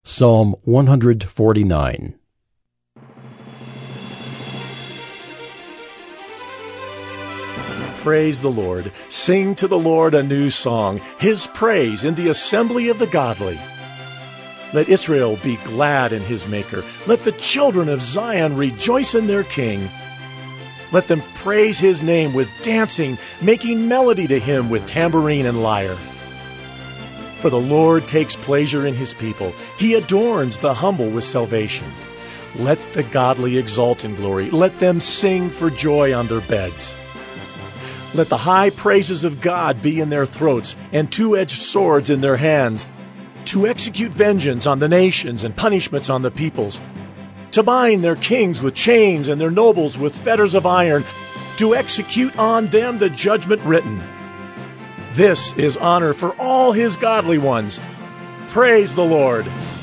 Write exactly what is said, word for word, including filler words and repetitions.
Psalm one forty-nine. Praise the Lord. Sing to the Lord a new song, His praise in the assembly of the godly. Let Israel be glad in his Maker. Let the children of Zion rejoice in their King. Let them praise His name with dancing, making melody to Him with tambourine and lyre. For the Lord takes pleasure in His people. He adorns the humble with salvation. Let the godly exult in glory. Let them sing for joy on their beds. Let the high praises of God be in their throats, and two-edged swords in their hands, to execute vengeance on the nations and punishments on the peoples, to bind their kings with chains and their nobles with fetters of iron, to execute on them the judgment written. This is honor for all His godly ones. Praise the Lord.